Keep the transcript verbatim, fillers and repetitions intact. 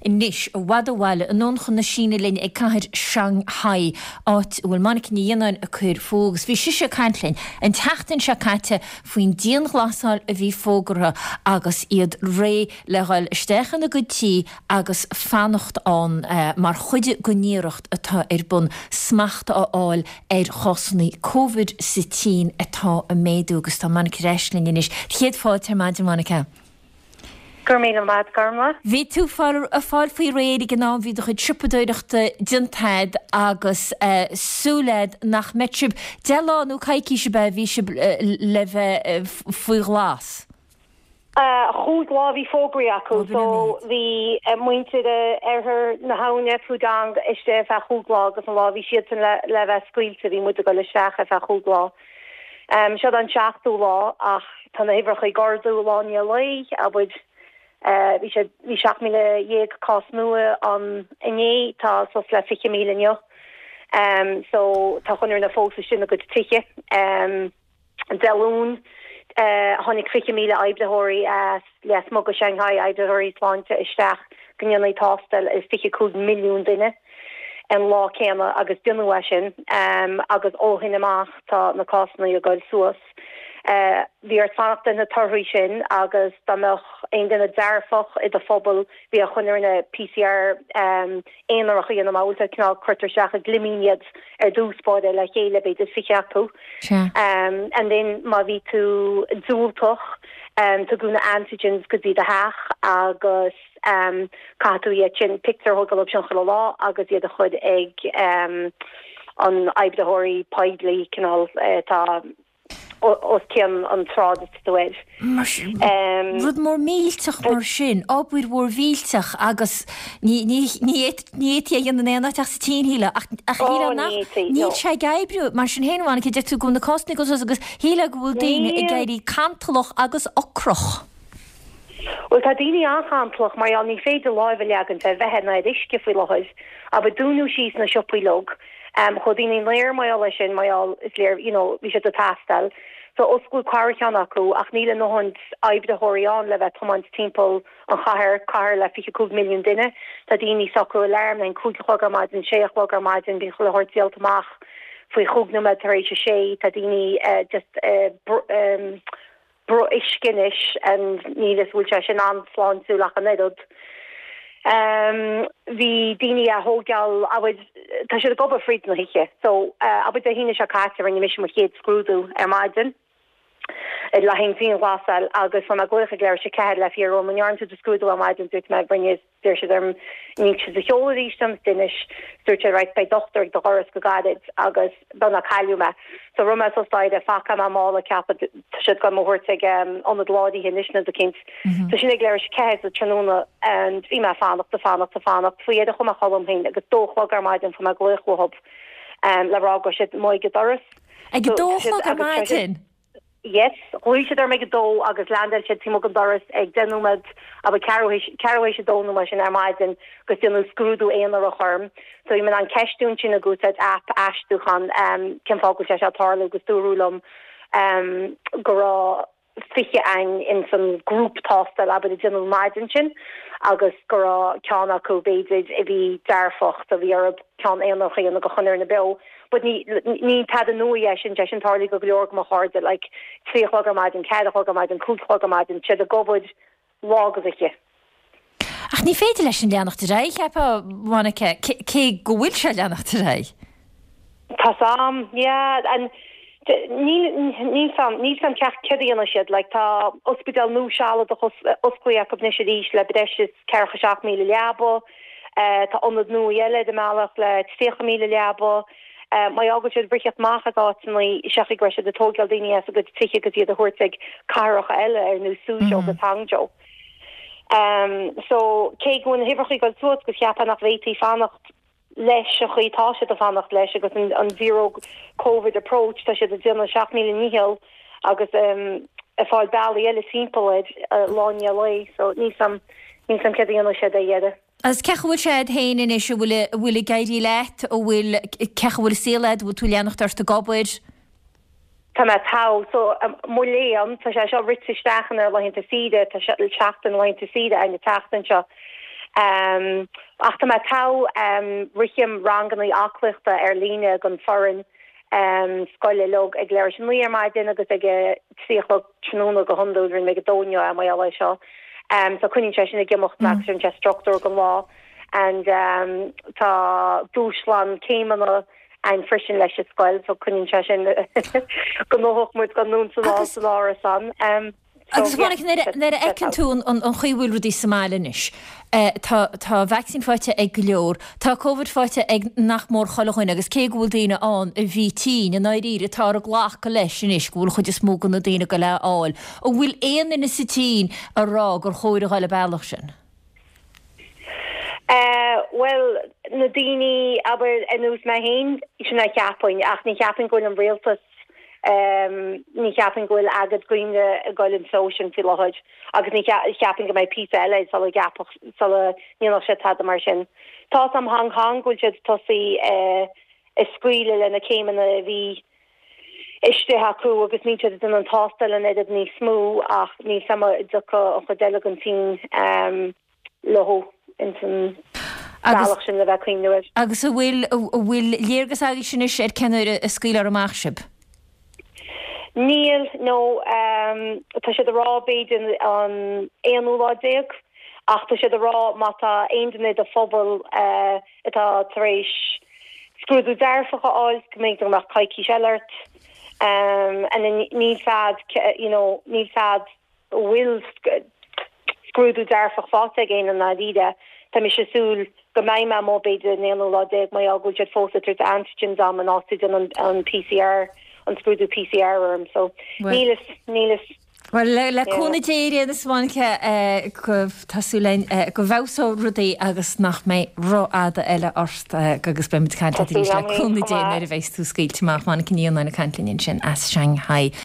nish wadawal non chun Síne linn ag caiir Shanghai áit bhfuil manic ní dhéanaan a chur fógus. Bhí siise caintlein an teachtain se caite faoin díon glasáil a bhí fógara agus iad ré leáil stechan na gotí agus fannacht an uh, mar chuide goníirecht atá ar bun smacht á áil ar chosnaí COVID sixteen atá a méadú agus tá manic reislinn inis. Chéad fáil tar maidir Monica. Gurmín mad garma. Bhí tú fáil a fáil faoi réad ag ná bhí do chud sipadúireachta dintaid agus uh, súlaid nach metrib deánú caiicí se be bhí se le bheith faoi glas. Chúd lá bhí fógraí acu, so bhí muinte ar na háne fúdang iste fe chúdlá agus an lá bhí siad le bheith scuilte bhí mu go le seach a fe chúdlá. Sead an seachtú lá ach tána hihrecha gardú láine lei a bud bhí seach míle dhéag cás nua an iné tá sos le fiche míle neo. So tá chunir na fósa sin a go tiche. Delún honnig fiche míle aibdethirí les mo go Shanghai aibdethirí sláinte isteach gannne tástal is fiche cúd milliún duine an lá céama agus duine sin agus óhin amach tá na cásnaí a goil suas. Bhí ar fanachta na torthaí sin agus dámach aon duine dearfach i do phobal bhí a chunir na P C R éonarach íon amálta cinál chuirtar seach a glimíiad ar dúspáide le chéile beit is ficheachú. And then má bhí tú dúltoch tá gúna antigens go dtí a heach agus catú iad sin pictar thugal op sin chola lá agus iad a chud ag an aibdethirí paidlí cinál tá os cean an trád do weid. Rud mór mílteach mar sin, ábúir mór vílteach agus ní éti a dhéanana éana teach sa tí híle ach híle nach níl sé gaibrú mar sin héanháin ché tú gúna cosnicos agus híle go bhfuil daine i gaiirí cantalach agus ocroch. Well tá daine anchantlach mar an ní féidir láimh legan te bheithe na isce faoi láthid, a ba dúnú síos na sioppaílog. Um, chodín léir mai lei sin mai is léir, you know, bhí sé do tastal. So oscúil carchan acu ach níle nóhand aibdethiríán le bheith tomant timppel an chair cair le fiche cúd milliún duine. Tá daoine socu alarm na cúd chugar maidin séach chugar maidin bhí chula hortíaltamach faoi chugnú taréis sé tá daoine just um, bro iscinis an nílas bhúil se sin anslánú an nedod. Um, the dini a hogal, I would, ta should go over free na hiche. So, uh, I would say hina shakata when you mission with kids screwdu, imagine. It la hin tin wasal, agus from a goich gler shakad left here, when you're into the screwdu, imagine, to make bring is, there should them, niche the holy stem, dinish, search right by doctor, the horus gagadid, agus, donna kaluma. So, Roma so side, a faka mamala cap, should come over to, um, on the lodi, initial the kings. So, she gler shakad, the chanuna, and Vima fan up the fan up the fan up, so, yeah, the homa column thing, the dog logger margin from a goich hub, and la rago shit, moi guitarist. A dog logger margin? Yes, we should make a do agus landed should Timo Doris ag denumad of a caraway don in our margin because you know screwed in or harm. So you mean on cash doing china good at app ash to han um can focus at Tarlo go rulum um gora fiche ein in some group toss that about the general margin chin agus gora kana ko beided if he darfoch of Europe can ein noch in go hunner in the bill. But ní ní tad no sin sin tarlí go leor go hard like trí chogamid an cead chogamid an cúl chogamid an siad a gobud lág aiche. Ach ní féidir leis an leannach ré chepa Monica cé go bhfuil se leannach ré. Tá sam, yeah, and ní sam ní sam ceach cedí an siad like tá ospidal nó seala do oscuí a cobnisisi le bedeis cecha seach míle leabo tá onad nó eile de meach le tícha míle leabo. Uh, my agad should bring it macha gátanlí seach gre de tógal daine as a good tiche go iad a hortig carach eile ar nó súseo go hangjo. Um, so cé gwn hifrach go suas go chiaapa nach veiti fannacht leis a chuítá se a fannacht leis agus an zero COVID approach tá se a dina seach mí níhil agus um, a fáil bailí eile simple uh, láine lei, so ní sam ní sam cedi an se a dhéide. As cechhfuil séad hain in isise bhfuil gaiirí leit ó bhfuil cechhfuil sílead bhfuil tú leannacht ar sta gabhaid? Tá me tá, so mór léam tá sé seo rit stachan ar lehinnta siide tá se teachtain lehinnta siide an na teachtain seo. Um, Achta ma tau um, richim rangan achlichta ar líne gan foreign um, scoile log ag leir sin líar mai din agus ag tíoch tróna go hundúrin me godónio a mai lei seo. Um, so kunnin sin ag gimocht na sin te structor gan lá and um, tá dúslan céimena ein frisin leis scoil so kunnin sin go nóch mu gan nún san lá san á san. Um, Agus bháinnig nar ecin tún an chuhúil rudí Somálinis. Tá vaccín fáite ag go leor, tá COVID fáite ag nach mór cholachuin agus cé gúil daine an a bhí tí na naíre tá a ghlach go leis sin is gúil chuid is smógan na daine go le áil. ó bhfuil éon in na sa tí a rá gur choir a gáile bailach sin. Uh, well, na daine aber enús me hain sin na ceapain ach ní ceapan goil an réaltas Um, ní ceapin gohfuil agad goine a goil an social fi leid agus ní ceapin go mai pí eile sal gapach sal níach sé tad mar sin. Tá am hang hang goil si tosaí is scuile le na céimena a bhí iste haú agus ní in an tástal an iad ní smú ach ní sama ducha chu delegantín um, lethó in san bailach sin le bheith cuiinú. Agus a bhfuil bhfuil léargus agé sin is ar ceanúir a scuile ar amach sib. Níl nó tá sé a rá béidir an éanúládéag ach tá sé a rá mata aondanna a phobal atá taréis scrúdú dearfacha áil go méid nach caiicí sellart an ní fad ní fad bhfuil scrúdú dearfach fáte géin an náide tá mi sé súl go mé me mó béidir an éanúládéag mai agúil sé fósatar antigens am an ástiid an P C R an scrúdú P C R arm, so nílas nílas. Well, le, le cúna déir na smáince go tasúlein go bhhásó rudaí agus nach mé ráada eile ort agus be mit caiinte le cúna déir ar a bheits tú scéil teach mána cinníonna na cantlíonn sin as Shanghai.